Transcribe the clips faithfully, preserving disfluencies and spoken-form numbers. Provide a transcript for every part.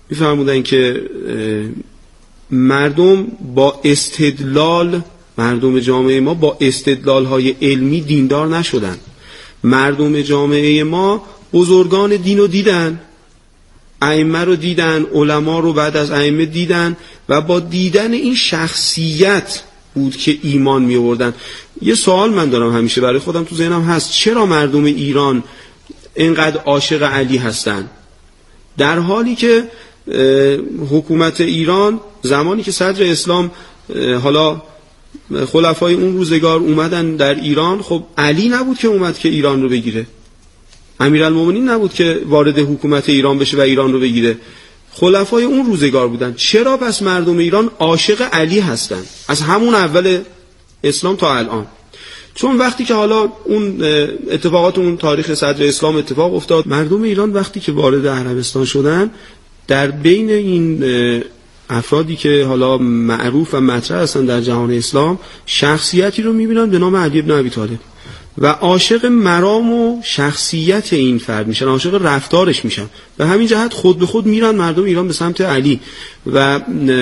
میفرمودن که مردم با استدلال، مردم جامعه ما با استدلال های علمی دیندار نشدن. مردم جامعه ما بزرگان دین رو دیدن، ائمه رو دیدن، علما رو بعد از ائمه دیدن و با دیدن این شخصیت بود که ایمان می آوردن. یه سوال من دارم همیشه برای خودم تو ذهنم هست، چرا مردم ایران اینقدر عاشق علی هستن در حالی که حکومت ایران زمانی که صدر اسلام حالا خلفای اون روزگار اومدن در ایران، خب علی نبود که اومد که ایران رو بگیره، امیرالمومنین نبود که وارد حکومت ایران بشه و ایران رو بگیره، خلفای اون روزگار بودن. چرا پس مردم ایران عاشق علی هستن از همون اول اسلام تا الان؟ چون وقتی که حالا اون اتفاقات اون تاریخ صدر اسلام اتفاق افتاد، مردم ایران وقتی که وارد عربستان شدن، در بین این افرادی که حالا معروف و مطرح هستن در جهان اسلام شخصیتی رو میبینن به نام علی بن ابی طالب و عاشق مرام و شخصیت این فرد میشن، عاشق رفتارش میشن. به همین جهت خود به خود میرن مردم ایران به سمت علی و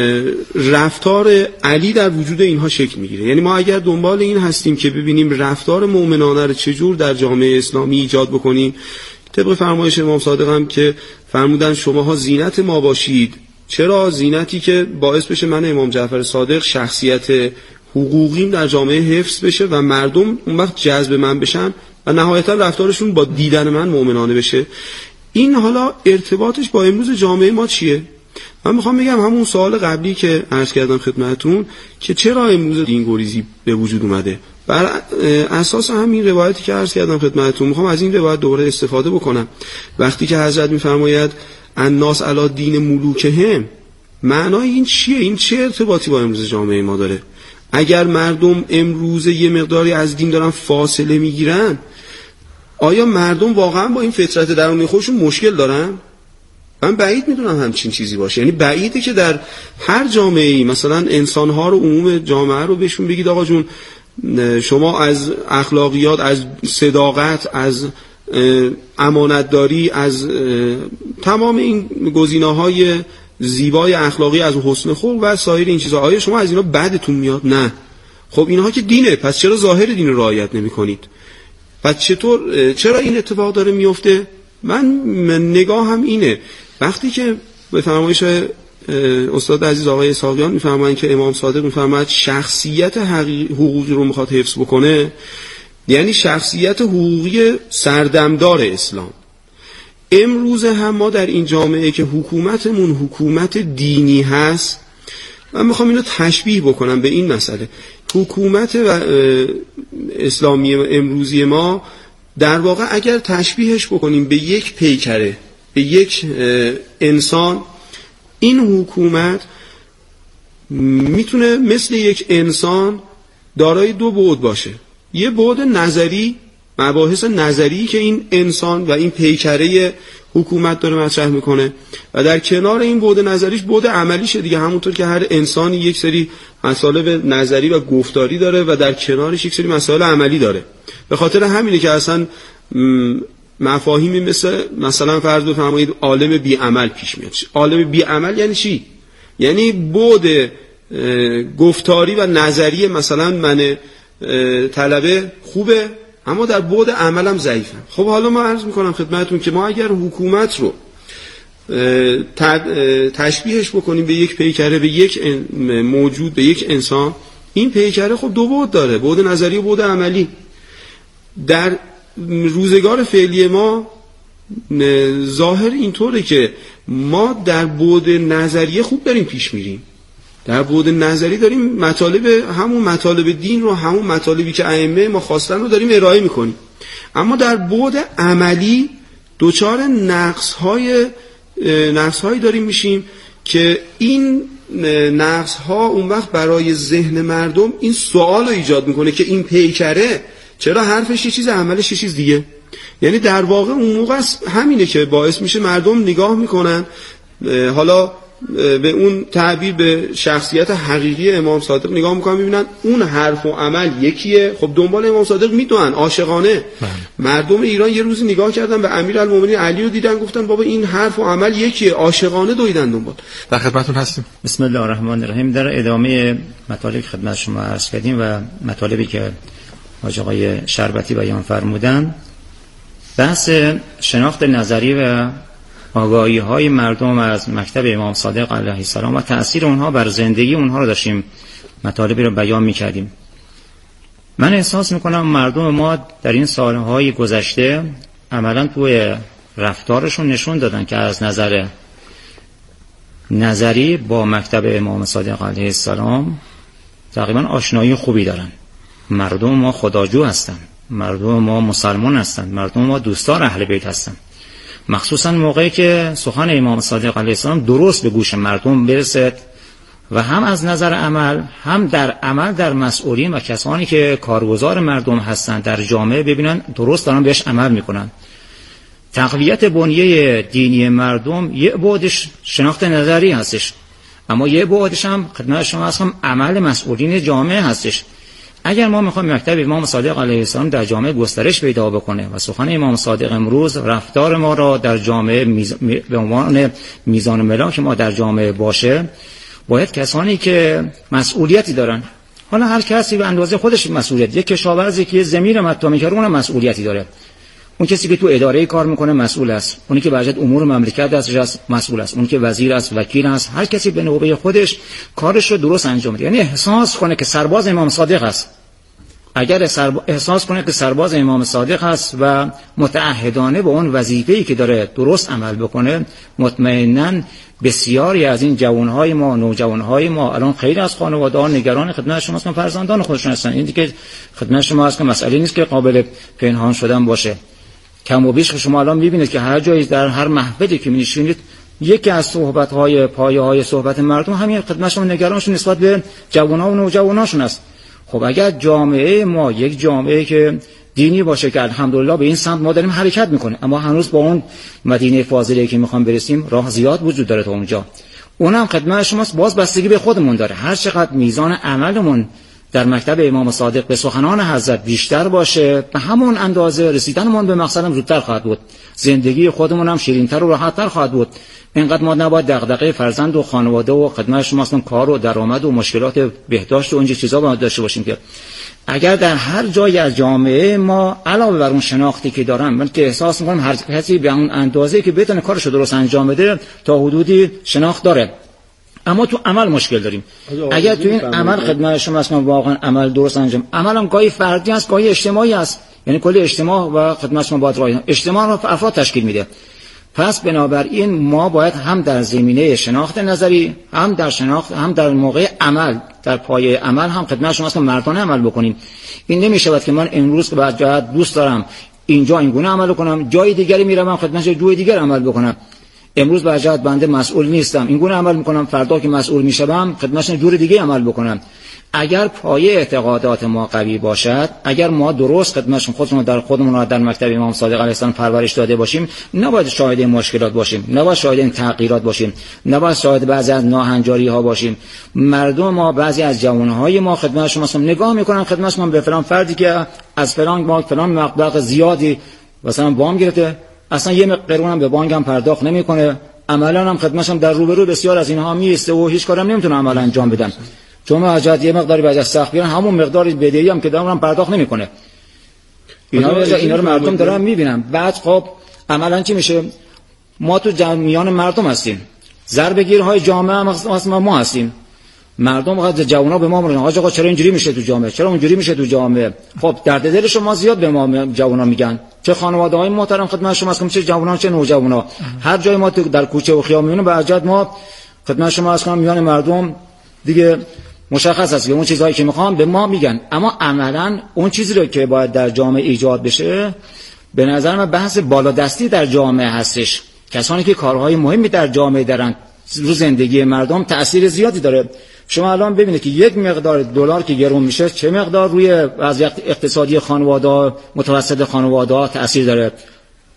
رفتار علی در وجود اینها شکل میگیره. یعنی ما اگر دنبال این هستیم که ببینیم رفتار مؤمنانه رو چجور در جامعه اسلامی ایجاد بکنیم، طبق فرمایش امام صادق هم که فرمودن شماها زینت ما باشید. چرا؟ زینتی که باعث بشه من امام جعفر صادق شخصیت حقوقیم در جامعه حفظ بشه و مردم اون وقت جذب من بشن و نهایتا رفتارشون با دیدن من مؤمنانه بشه. این حالا ارتباطش با امروز جامعه ما چیه؟ من میخوام بگم همون سوال قبلی که عرض کردم خدمتتون که چرا امروز دینگریزی به وجود اومده، بر اساس همین روایتی که عرض کردم خدمتتون میخوام از این روایت دوباره استفاده بکنم. وقتی که حضرت میفرماید الناس علی دین ملوکهم، معنای این چیه؟ این چه ارتباطی با امروز جامعه ما داره؟ اگر مردم امروز یه مقداری از دین دارن فاصله میگیرن، آیا مردم واقعا با این فطرت درونی خودشون مشکل دارن؟ من بعید میدونم همچین چیزی باشه. یعنی بعیده که در هر جامعه‌ای مثلا انسان‌ها رو، عموم جامعه رو بهشون بگید آقا جون شما از اخلاقیات، از صداقت، از امانتداری، از تمام این گزینه‌های زیبای اخلاقی، از حسن خلق و سایر این چیزها، آیا شما از اینا بدتون میاد؟ نه. خب اینها که دینه، پس چرا ظاهر دین رو رعایت نمی‌کنید؟ پس چطور، چرا این اتفاق داره میفته؟ من, من نگاه هم اینه، وقتی که به فرمایش استاد عزیز آقای اسحاقیان میفرمایند که امام صادق میفرماید شخصیت حقوقی رو میخواد حفظ بکنه، یعنی شخصیت حقوقی سردمدار اسلام. امروز هم ما در این جامعه که حکومتمون حکومت دینی هست، من میخوام اینو تشبیه بکنم به این مسئله. حکومت و اسلامی امروزی ما در واقع اگر تشبیهش بکنیم به یک پیکره، به یک انسان، این حکومت میتونه مثل یک انسان دارای دو بعد باشه. یه بعد نظری، مباحث نظری که این انسان و این پیکره حکومت داره مطرح میکنه و در کنار این بعد نظریش بعد عملیشه دیگه، همونطور که هر انسانی یک سری مسائل نظری و گفتاری داره و در کنارش یک سری مسائل عملی داره. به خاطر همینه که اصلا مفاهیمی مثل مثلا فرض بفرمایید عالم بی عمل پیش میاد. عالم بی عمل یعنی چی؟ یعنی بعد گفتاری و نظری مثلا من طلبه خوبه اما در بعد عملم ضعیفم. خب حالا ما عرض میکنم خدمتتون که ما اگر حکومت رو تشبیهش بکنیم به یک پیکره، به یک موجود، به یک انسان، این پیکره خب دو بعد داره، بعد نظری و بعد عملی. در روزگار فعلی ما ظاهر اینطوره که ما در بعد نظریه خوب داریم پیش میریم، در بعد نظری داریم مطالب، همون مطالب دین رو، همون مطالبی که ائمه ما خواستن رو داریم ارائه میکنیم، اما در بعد عملی دوچار نقص‌های نقص‌هایی داریم میشیم که این نقص‌ها اون وقت برای ذهن مردم این سوال رو ایجاد میکنه که این پیکره چرا حرفش یه چیز، عملش یه چیز دیگه. یعنی در واقع اون موقع همینه که باعث میشه مردم نگاه میکنن، حالا به اون تعبیر به شخصیت حقیقی امام صادق نگاه میکنن، میبینن اون حرف و عمل یکیه. خب دنبال امام صادق میدونن عاشقانه. بله. مردم ایران یه روزی نگاه کردن به امیرالمومنین علی رو دیدن، گفتن بابا این حرف و عمل یکیه، عاشقانه دویدن دنبال. در خدمتتون هستیم. بسم الله الرحمن الرحیم. در ادامه مطالبی که خدمت شما عرض کردیم و مطالبی که حاج آقای شربتی بیان فرمودن، بحث شناخت نظری و آگاهی های مردم از مکتب امام صادق علیه السلام و تأثیر اونها بر زندگی اونها رو داشتیم مطالبی رو بیان می‌کردیم. من احساس میکنم مردم ما در این سالهای گذشته عملاً توی رفتارشون نشون دادن که از نظر نظری با مکتب امام صادق علیه السلام تقریبا آشنایی خوبی دارن. مردم ما خداجو هستن، مردم ما مسلمان هستن، مردم ما دوستدار اهل بیت هستن. مخصوصا موقعی که سخن امام صادق علیه السلام درست به گوش مردم برسد و هم از نظر عمل، هم در عمل در مسئولین و کسانی که کارگزار مردم هستند در جامعه ببینن درست دارن بهش عمل میکنن. تقویت بنیه دینی مردم یه بعدش شناخت نظری هستش، اما یه بعدش هم خدمت شما هستم عمل مسئولین جامعه هستش. اگر ما میخوایم مکتب امام صادق علیه السلام در جامعه گسترش پیدا بکنه و سخن امام صادق امروز رفتار ما را در جامعه میز... به عنوان میزان ملاک ما در جامعه باشه، باید کسانی که مسئولیتی دارن، حالا هر کسی به اندازه خودش مسئولیت، یک کشاورزی که زمین مطلع می‌کنه اون مسئولیتی داره، اون کسی که تو اداره کار میکنه مسئول است، اونی که بجد امور مملکت دستش است مسئول است، اونی که وزیر است، وکیل است، هر کسی به نوبه خودش کارش رو درست انجام میده. یعنی احساس کنه که سرباز امام صادق است. اگر احساس کنه که سرباز امام صادق است و متعهدانه به اون وظیفه‌ای که داره درست عمل بکنه، مطمئناً بسیاری از این جوانهای ما، نوجوانهای ما، الان خیلی از خانواده‌ها نگران خدمت شما هستن، فرزندان خودشون هستن. این دیگه خدمت شما هست که مسئله نیست که قابل پنهان شدن باشه. کم و بیش شما الان می‌بینید که هر جایی در هر محفلی که می‌نشینید، یکی از صحبت‌های پایه‌های صحبت مردم همین خدمت شما نگرانشون نسبت به جوان‌ها و نوجواناشون است. خب اگر جامعه ما یک جامعه که دینی باشه که الحمدلله به این سمت ما داریم حرکت میکنه، اما هنوز با اون مدینه فاضله که میخوام برسیم راه زیاد وجود داره تا اونجا. اونم خدمت شماست، باز بستگی به خودمون داره. هر چقدر میزان عملمون در مکتب امام صادق به سخنان حضرت بیشتر باشه، به همون اندازه رسیدنمون به مقصدم زودتر خواهد بود، زندگی خودمون هم شیرین‌تر و راحت‌تر خواهد بود. اینقدر ما نباید دغدغه فرزند و خانواده و خدمت شما اصلا کار و درآمد و مشکلات بهداشت و اونجا چیزا باید داشته باشیم که اگر در هر جایی از جامعه ما علاوه بر اون شناختی که دارم، من که احساس می‌کنم هر کسی به اون اندازه‌ای که بتونه کارش رو درست انجام بده تا حدودی شناخت داره، اما تو عمل مشکل داریم. اگر تو این عمل خدمت شما اصلا واقعا عمل درست انجام، عمل هم گاهی فردی است گاهی اجتماعی است، یعنی کل اجتماع و خدمت شما باید راه اجتماع رو افراد تشکیل میده. پس بنابراین ما باید هم در زمینه شناخت نظری، هم در شناخت، هم در موقع عمل، در پایه عمل هم خدمت شما اصلا مردانه عمل بکنیم. این نمیشه که من امروز که بعد جهت دوست دارم اینجا اینگونه عمل کنم، جای دیگری میرم خدمت جای دیگر عمل بکنم. امروز به جهت بنده مسئول نیستم اینگونه عمل میکنم، فردا که مسئول میشم خدمتش جور دیگه عمل بکنم. اگر پایه اعتقادات ما قوی باشد، اگر ما درست خدمتشون خودمون در خودمون در مکتب امام صادق علیه السلام پرورش داده باشیم، نباید شاهد مشکلات باشیم، نباید شاهد تغییرات باشیم، نباید شاهد بعضی از ناهنجاری ها باشیم. مردم ما، بعضی از جوانهای ما خدمت شما نگاه میکنن خدمت شما به فلان فردی که از فلان بانک فلان مبلغ زیادی مثلا وام گرفته، اصلا یه قرون هم به بانک هم پرداخت نمیکنه، عملا هم خدمتشم در روبرو بسیار از اینها میسته و هیچ کارم نمیتونه عمل انجام بدن، چون حاجت یه مقداری بعد از سخت بیان همون مقداری بدهی هم که دارم پرداخت نمیکنه. اینا رو اینا رو مردم دارن میبینن. بعد خب عملا چی میشه؟ ما تو جمعیان مردم هستیم، ضربگیرهای جامعه هم اصلا ما هستیم. مردم وقت جوونا به ما میگن آقا آقا چرا اینجوری میشه تو جامعه، چرا اونجوری میشه تو جامعه. خب درد دل شما زیاد به ما جوونا میگن، چه خانواده‌های محترم خدمت شما هستم، چه جوونا چه نوجوانا، هر جای ما در کوچه و خیابون میبینیم به اجد ما خدمت شما هستم میان مردم دیگه مشخص است که اون چیزایی که میخوام به ما میگن، اما عملاً اون چیزی رو که باید در جامعه ایجاد بشه به نظر من بحث بالادستی در جامعه هستش. کسانی که کارهای مهمی در جامعه دارن رو زندگی مردم تأثیر زیادی داره. شما الان ببینید که یک مقدار دلار که گرون میشه چه مقدار روی وضعیت اقتصادی خانواده متوسط خانواده تأثیر داره.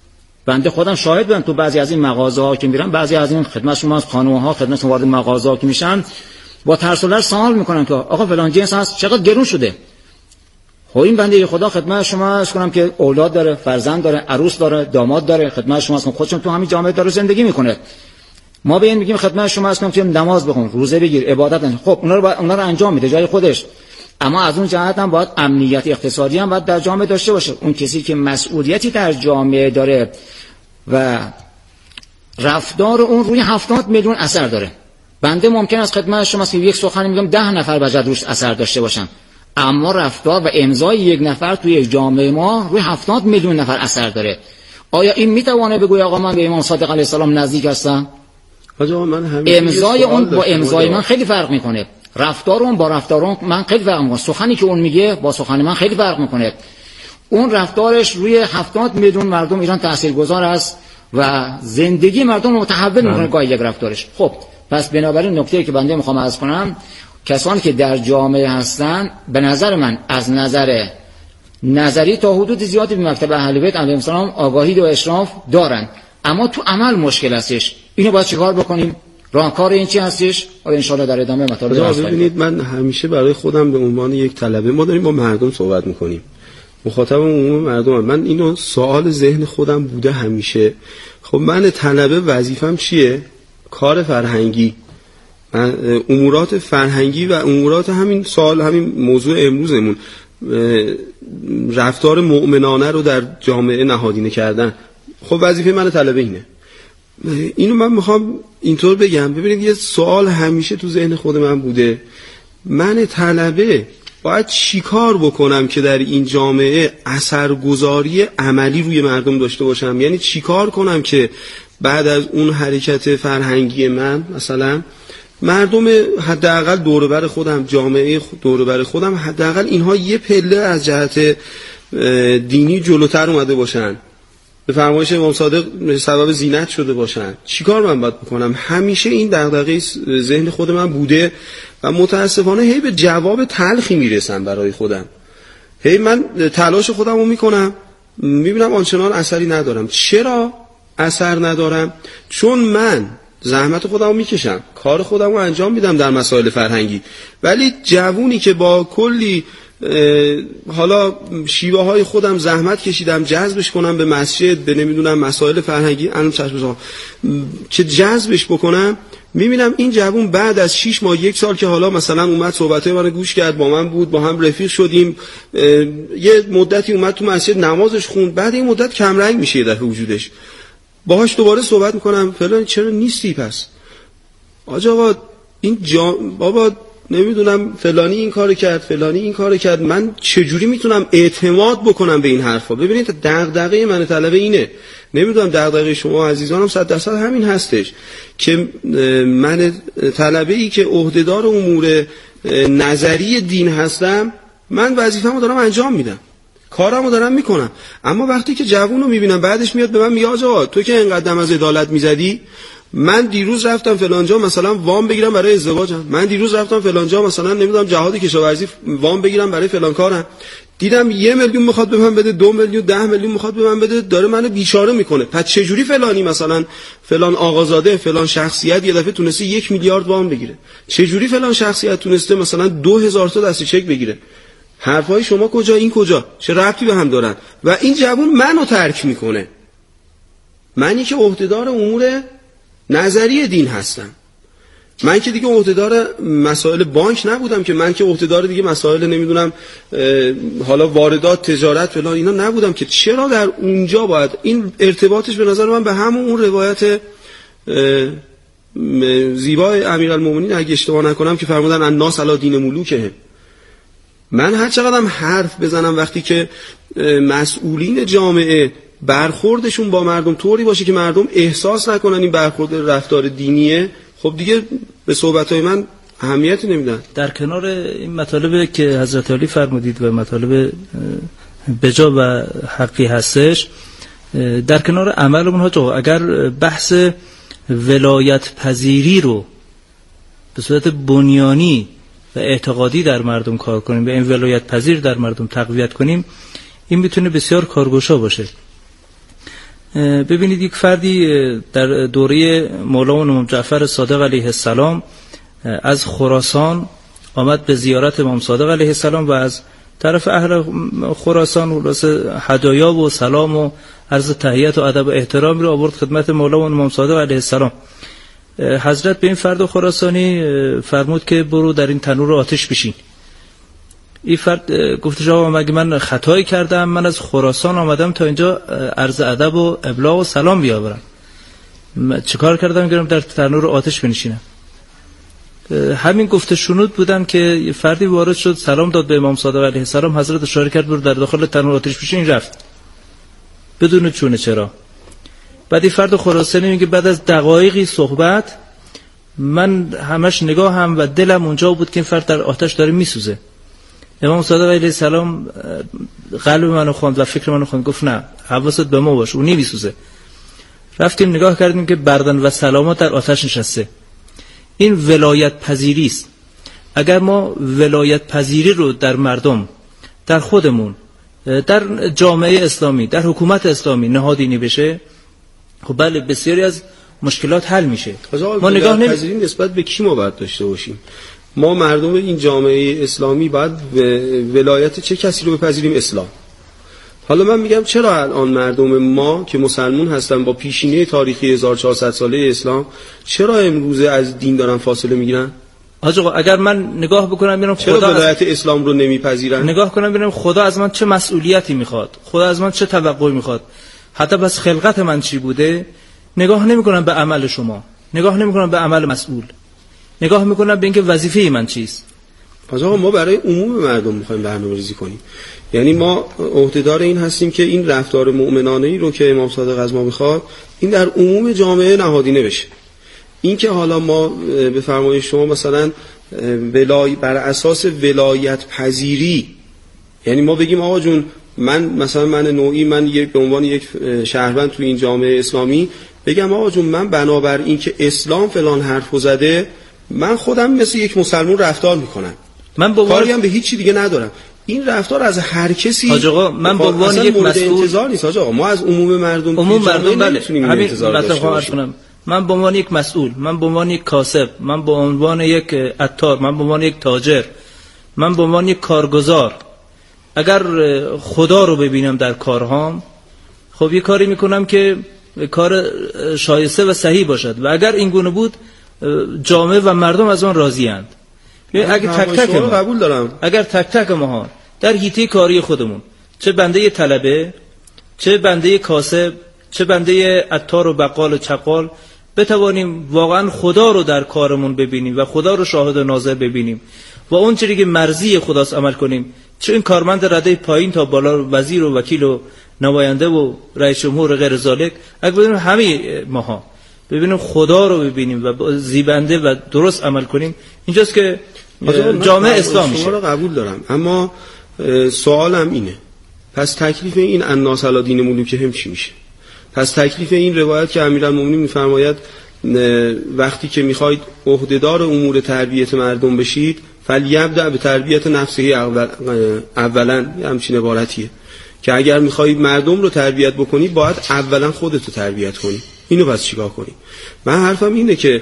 بنده خودم شاهد بودم تو بعضی از این مغازه ها که میرم، بعضی از این خدمت شما خانم ها خدمت شما وارد مغازه ها که میشن با ترسلر سوال میکنن که آقا فلان جنس هست چقدر گرون شده. خب این بنده خدا خدمت شما عرض کنم که اولاد داره، فرزند داره، عروس داره، داماد داره، خدمت شما هستم، خودشون تو همین جامعه داره زندگی میکنه. ما به این میگیم خدمت شما هستم که نماز بخون، روزه بگیر، عبادت کن. خب اونا رو با... اونا رو انجام میده جای خودش، اما از اون جهت هم باید امنیت اقتصادی هم باید در جامعه داشته باشه. اون کسی که مسئولیتی در جامعه داره و رفتار اون روی هفتاد میلیون اثر داره. بنده ممکن است خدمت شما که یک سخنی میگم ده نفر بجد روش اثر داشته باشن، اما رفتار و امضای یک نفر توی یک جامعه ما روی هفتاد میلیون نفر اثر داره. آیا این میتوانه بگوی آقا من به امام صادق علیه السلام نزدیک هستم؟ امضای اون با امضای من خیلی فرق میکنه، رفتار اون با رفتار اون من خیلی فرق میکنه، سخنی که اون میگه با سخن من خیلی فرق میکنه. اون رفتارش روی هفتاد میلیون مردم ایران تاثیرگذار است و زندگی مردم رو متحول میکنه گاهی یک رفتارش. خب پس بنابراین نکته‌ای که بنده میخوام عرض کنم، کسانی که در جامعه هستن به نظر من از نظر نظری تا حدود زیادی به مکتب اهل بیت علیهم السلام آگاهی و اشراف دارن، اما تو عمل مشکل هستش. اینو باید چیکار بکنیم؟ راهکار این چی هستش؟ حالا ان شاءالله در ادامه مطالب درس ببینید، من همیشه برای خودم به عنوان یک طلبه، ما داریم با مردم صحبت میکنیم، مخاطب عموم مردم هم. من اینو سوال ذهن خودم بوده همیشه. خب من طلبه وظیفم چیه؟ کار فرهنگی، امورات فرهنگی و امورات همین سوال، همین موضوع امروزمون، رفتار مؤمنانه رو در جامعه نهادینه کردن. خب وظیفه من طلبه اینه. اینو من میخوام اینطور بگم. ببینید یه سوال همیشه تو ذهن خود من بوده، من طلبه باید چیکار بکنم که در این جامعه اثرگذاری عملی روی مردم داشته باشم؟ یعنی چیکار کنم که بعد از اون حرکت فرهنگی من مثلا مردم حداقل دور بر خودم، جامعه دور بر خودم، حداقل اینها یه پله از جهت دینی جلوتر اومده باشن، به فرمایش امام صادق سبب زینت شده باشن. چیکار من باید بکنم؟ همیشه این دغدغه ذهن خود من بوده و متاسفانه هی به جواب تلخی میرسم برای خودم. هی من تلاش خودم رو میکنم، میبینم آنچنان اثری ندارم. چرا اثر ندارم؟ چون من زحمت خودم رو میکشم، کار خودم رو انجام میدم در مسائل فرهنگی، ولی جوونی که با کلی حالا شیوه های خودم زحمت کشیدم جذبش کنم به مسجد، به نمیدونم مسائل فرهنگی، الان چشم که جذبش بکنم، میبینم این جوون بعد از شش ماه یک سال که حالا مثلا اومد صحبتای من گوش کرد، با من بود، با هم رفیق شدیم، یه مدتی اومد تو مسجد نمازش خوند، بعد این مدت کم رنگ میشه در وجودش، باهاش دوباره صحبت میکنم فلان چرا نیستی؟ پس آقا این جا... بابا نمیدونم فلانی این کارو کرد، فلانی این کارو کرد، من چجوری میتونم اعتماد بکنم به این حرفا؟ ببینید دغدغه من طلبه اینه، نمیدونم دغدغه شما عزیزانم صد درصد همین هستش که من طلبه ای که عهدهدار امور نظری دین هستم، من وظیفه‌مو دارم انجام میدم، کارمو دارم میکنم، اما وقتی که جوونو میبینم بعدش میاد به من میگه آقا تو که اینقدر از عدالت میزدی، من دیروز رفتم فلانجا مثلا وام بگیرم برای ازدواجم، من دیروز رفتم فلانجا مثلا نمیدونم جهاد کشاورزی وام بگیرم برای فلان کارم، دیدم یه میلیون میخواد به من بده، دو میلیون، ده میلیون میخواد به من بده، داره منو بیچاره میکنه. پس چه جوری فلانی مثلا فلان آقازاده فلان شخصیت یه دفعه تونسته یک میلیارد وام بگیره؟ چه جوری فلان شخصیت تونسته مثلا دو هزار تا دست چک بگیره؟ حرفای شما کجا، این کجا، چه ربطی به هم دارن؟ و این جوون منو ترک میکنه، منی که عهدهدار امور نظری دین هستم، من که دیگه عهدهدار مسائل بانک نبودم، که من که عهدهدار دیگه مسائل نمیدونم حالا واردات تجارت فلان اینا نبودم، که چرا در اونجا باید این ارتباطش به نظر من به همون اون روایت زیبای امیرالمومنین اگه اشتباه نکنم که فرمودن الناس علی دین ملوکهم، من هر چقدرم حرف بزنم وقتی که مسئولین جامعه برخوردشون با مردم طوری باشه که مردم احساس نکنن این برخورد رفتار دینیه، خب دیگه به صحبتهای من اهمیتی نمیدن. در کنار این مطالبی که حضرت علی فرمودید و مطالب بجا و حقی هستش، در کنار عملمون ها اگر بحث ولایت پذیری رو به صورت بنیانی و اعتقادی در مردم کار کنیم و این ولایت پذیر در مردم تقویت کنیم، این میتونه بسیار کارگشا باشه. ببینید یک فردی در دوره مولانا امام جعفر صادق علیه السلام از خراسان آمد به زیارت امام صادق علیه السلام و از طرف اهل خراسان واسه هدایا و سلام و عرض تحیت و ادب و احترام رو آورد خدمت مولانا امام صادق علیه السلام. حضرت به این فرد خراسانی فرمود که برو در این تنور آتش بشین. این فرد گفتش آقا مگه من خطایی کردم؟ من از خراسان آمدم تا اینجا عرض ادب و ابلاغ و سلام بیاورم، چیکار کردم گرم در تنور آتش بنشینم؟ همین گفته شنود بودن که فردی وارد شد سلام داد به امام صادق علیه السلام. حضرت اشاره کرد برو در داخل تنور آتش بشین، رفت بدون چونه چرا. بعد این فرد خراسانی میگه بعد از دقایقی صحبت من همش نگاهم و دلم اونجا بود که این فرد در آتش داره میسوزه. امام صادق علیه السلام قلب منو خواند و فکر منو خواند، گفت نه حواست به ما باش، اون نمیسوزه. رفتیم نگاه کردیم که بردن و سلامات در آتش نشسته. این ولایت پذیری است. اگر ما ولایت پذیری رو در مردم، در خودمون، در جامعه اسلامی، در حکومت اسلامی نهادینی بشه، خب بله بسیاری از مشکلات حل میشه. ما نگاه نمی‌کنیم نسبت به کی ما باید داشته باشیم. ما مردم این جامعه اسلامی باید ولایت چه کسی رو بپذیریم؟ اسلام. حالا من میگم چرا الان مردم ما که مسلمان هستن با پیشینه تاریخی هزار و چهارصد ساله اسلام چرا امروزه از دین دارن فاصله میگیرن؟ آقا اگر من نگاه بکنم ببینم خدا چرا ولایت اسلام رو نمیپذیرن؟ نگاه کنم ببینم خدا از من چه مسئولیتی میخواد، خدا از من چه توقعی میخواد، حتی بس خلقت من چی بوده. نگاه نمیکنم به عمل شما، نگاه نمیکنم به عمل مسئول، نگاه میکنم به اینکه وظیفه من چیست. پس آقا ما برای عموم مردم میخوایم برنامه‌ریزی کنیم. یعنی ما عهدهدار این هستیم که این رفتار مؤمنانه‌ای رو که امام صادق از ما میخواد این در عموم جامعه نهادینه بشه. این که حالا ما به فرمایش شما مثلا ولای بر اساس ولایت پذیری، یعنی ما بگیم آقا جون من مثلا من نوعی من یک به عنوان یک شهروند تو این جامعه اسلامی بگم آقا جون من بنابر این که اسلام فلان حرفو زده من خودم مثل یک مسلمان رفتار میکنم، من با کاری هم به هیچ چی دیگه ندارم. این رفتار از هر کسی آقا من به عنوان یک مسئول انتظار نیست. آقا ما از عموم مردم عموم مردم نمیتونیم این انتظار داشته باشیم. من به عنوان یک مسئول، من به عنوان یک کاسب، من به عنوان یک عطار، من به عنوان یک تاجر، من به عنوان یک کارگزار اگر خدا رو ببینم در کارهام، خب یه کاری میکنم که کار شایسته و صحیح باشد و اگر این گونه بود جامعه و مردم از آن راضی اند. اگر تک تک ما قبول دارم، اگر تک تک ما در حیطه کاری خودمون، چه بنده طلبه، چه بنده کاسب، چه بنده عطار و بقال و چقال، بتوانیم واقعا خدا رو در کارمون ببینیم و خدا رو شاهد و ناظر ببینیم و اون چیزی که مرضی خداست عمل کنیم، چه این کارمند رده پایین تا بالا وزیر و وکیل و نماینده و رئیس جمهور غیر ذالک، اگر ببینیم همه ماها ببینیم خدا رو ببینیم و زیبنده و درست عمل کنیم، اینجاست که جامعه اسلام میشه. شما رو قبول دارم، اما سوالم اینه پس تکلیف این الناس علی دین ملوکهم چی میشه؟ پس تکلیف این روایت که امیرالمومنین میفرماید وقتی که میخواید عهدهدار امور تربیت مردم بشید فلیبدأ به تربیت نفسه اول اولا، همچین عبارتیه که اگر میخواید مردم رو تربیت بکنی باید اولا خودت رو تربیت کنی. اینو پس چیکار کنی؟ من حرفم اینه که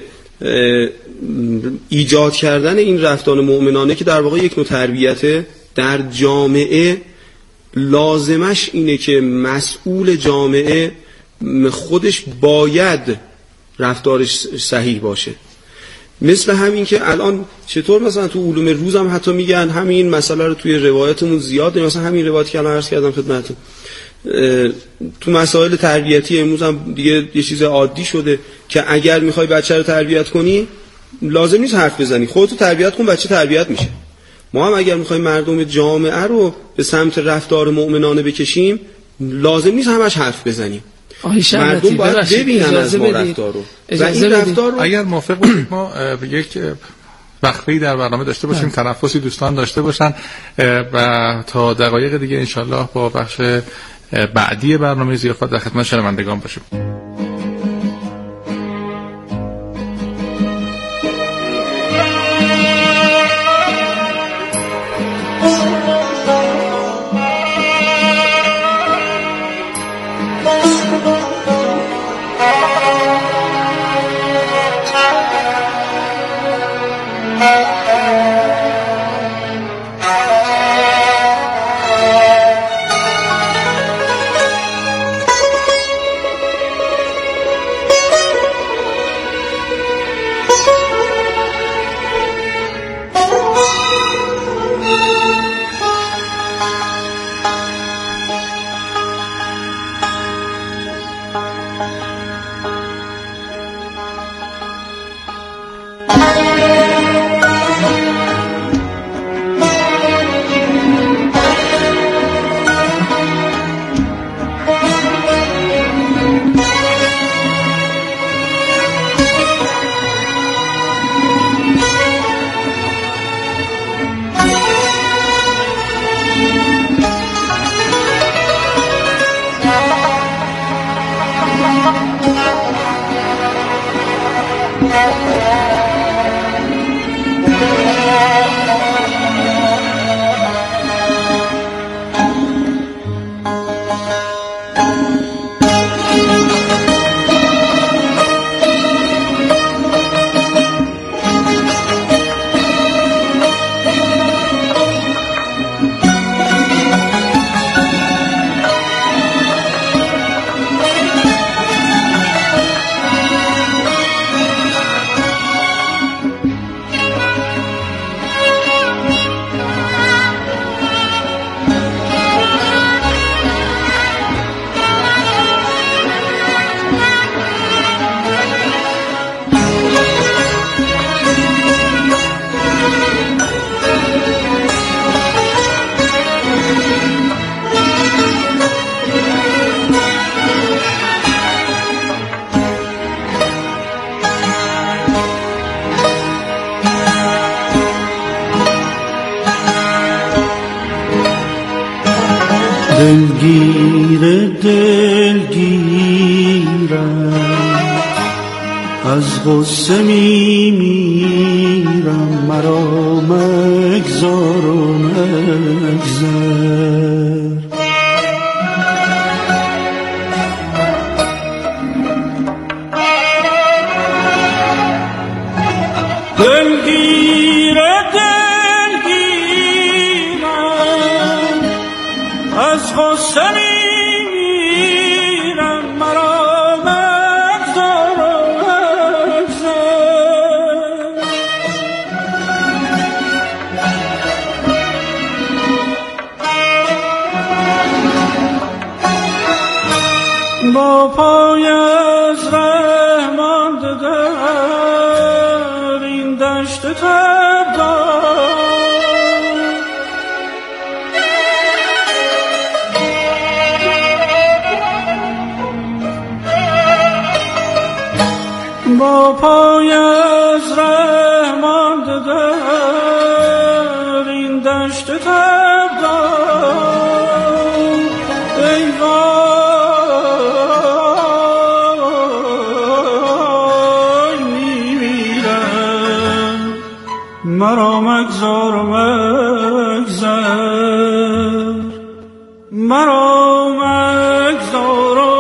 ایجاد کردن این رفتار مؤمنانه که در واقع یک نوع تربیته در جامعه لازمش اینه که مسئول جامعه خودش باید رفتارش صحیح باشه. مثل همین که الان چطور مثلا تو علوم روز هم حتی میگن همین مسئله رو توی روایتمون زیاده، مثلا همین روایتی که الان عرض کردم خدمتتون تو مسائل تربیتی امروز هم دیگه یه چیز عادی شده که اگر میخوای بچه رو تربیت کنی لازم نیست حرف بزنی، خودتو تربیت کن بچه تربیت میشه. ما هم اگر میخوایم مردم جامعه رو به سمت رفتار مؤمنانه بکشیم لازم نیست همش حرف بزنیم، مردم باید ببینن از ما رفتار رو و این رفتار رو. اگر موافق باشید ما یک وقفه‌ای در برنامه داشته باشیم، تنفسی دوستان داشته باشن و تا دقایق دیگه انشالله با بخش بعدی برنامه ضیافت در خدمت شنوندگان باشیم. دلگیر دلگیرم از غصه می میرم مرا مگذار و مگذر دلگیر دلگیرم از غصه می میرم مرا مگذار و مگذر با پای از ره مانده در این دشت تبدار با پای از ره مانده در این دشت تبدار ای وای میمیرم مرا مگذار و مگذر مرا مگذار و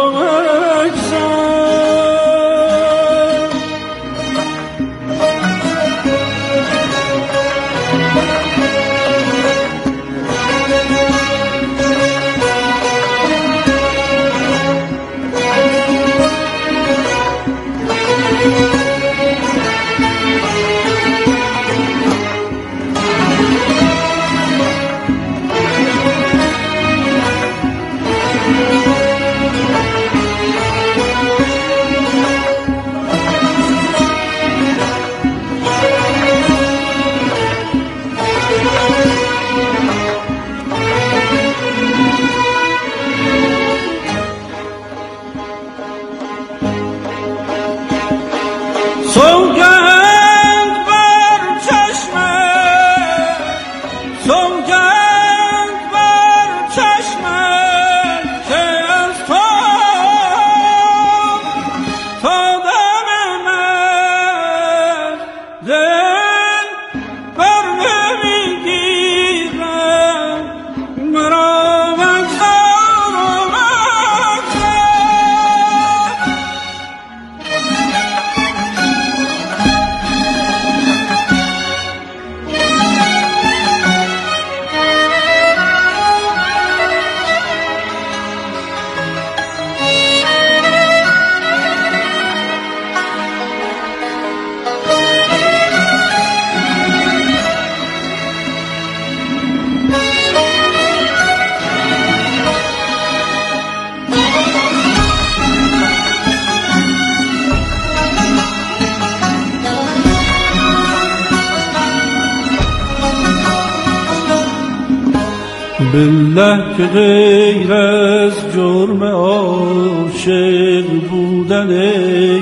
بالله که غیر از جرم عاشق بودن ای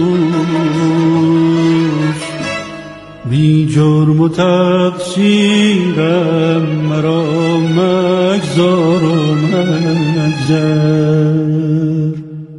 دوست بی جرم و تقصیرم مرا مگذار و مگذر.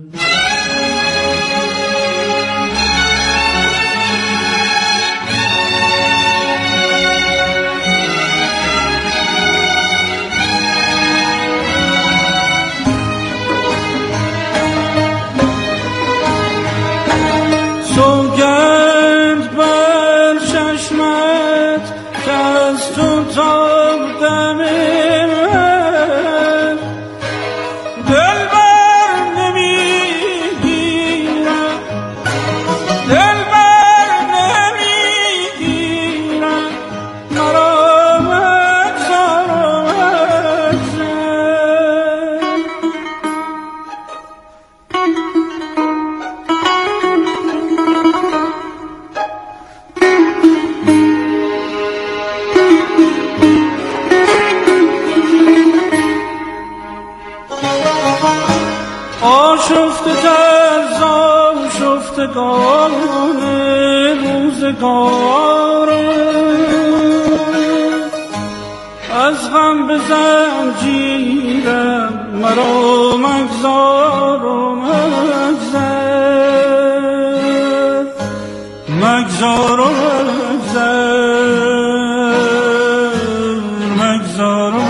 آشفته تر آشفتگان روزگار از غم به زنجیرم مرا مگذار و مگذر مگذار و مگذر مگذار و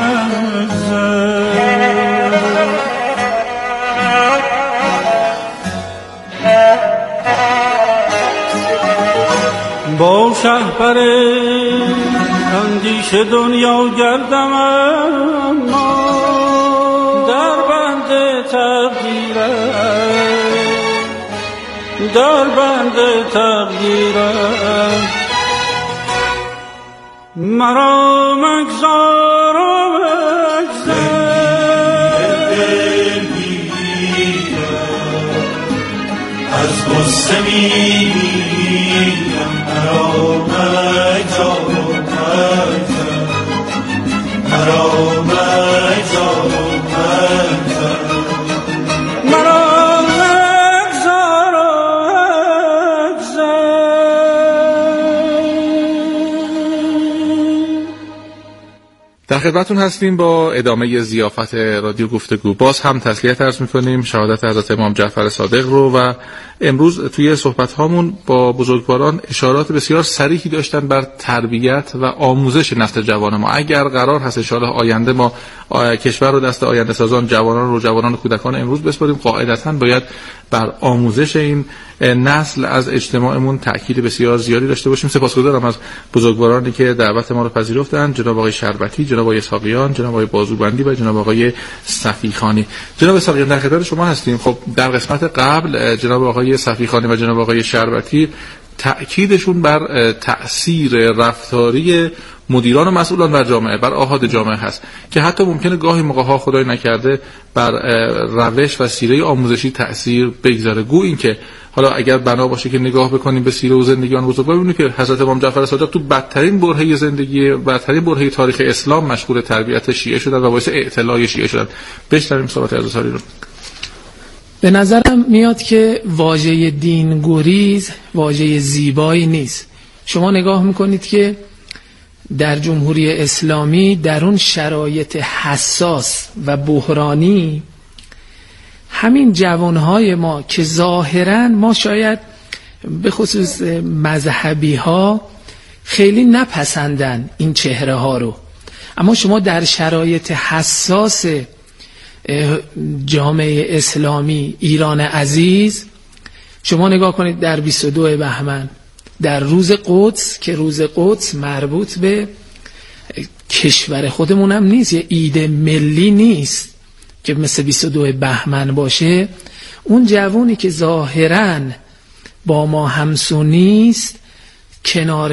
با شهپر اندیشه دنیا گردم اما در بند تقدیرم در بند تقدیرم مرا مگذار و مگذر از غصه میمیرم مرا مگذار و مگذر مرا مگذار و مگذر مرا مگذار و مگذر. در خدمتتون هستیم با ادامه ضیافت رادیو گفتگو. باز هم تسلیت عرض می‌کنیم شهادت حضرت امام جعفر صادق رو و امروز توی صحبت‌هامون با بزرگواران اشارات بسیار صریحی داشتن بر تربیت و آموزش نسل جوان ما. اگر قرار هست ان شاءالله آینده ما کشور رو دست آینده سازان جوانان رو جوانان و کودکان امروز بسپاریم، قاعدتاً باید بر آموزش این نسل از اجتماعمون تأکید بسیار زیادی داشته باشیم. سپاسگزارم از بزرگوارانی که دعوت ما رو پذیرفتند، جناب آقای شربتی، جناب آقای اسحاقیان، جناب آقای بازوبندی و جناب آقای صفیخانی. جناب اسحاقیان در خدمت شما هستیم. خب در قسمت قبل جناب آقای صفیخانی و جناب آقای شربتی تأکیدشون بر تأثیر رفتاری مدیران و مسئولان در جامعه بر آحاد جامعه هست که حتی ممکنه گاهی موقع‌ها خدای نکرده بر روش و سیره آموزشی تأثیر بگذاره. گو این که حالا اگر بنا باشه که نگاه بکنیم به سیره و زندگی آن بزرگوار ببینیم که حضرت امام جعفر صادق تو بدترین برهه زندگی بدترین برهه تاریخ اسلام مشغول تربیت شیعه شدن و باعث اعتلاع شیعه شدن. بشنویم صحبت عزیزانی رو. به نظرم میاد که واژه دین گریز واژه زیبایی نیست. شما نگاه میکنید که در جمهوری اسلامی در اون شرایط حساس و بحرانی همین جوانهای ما که ظاهرا ما شاید به خصوص مذهبی ها خیلی نپسندن این چهره ها رو، اما شما در شرایط حساس جامعه اسلامی ایران عزیز شما نگاه کنید در بیست و دو بهمن در روز قدس که روز قدس مربوط به کشور خودمون هم نیست، یه عید ملی نیست که مثل بیست و دو بهمن باشه، اون جوونی که ظاهراً با ما همسو نیست کنار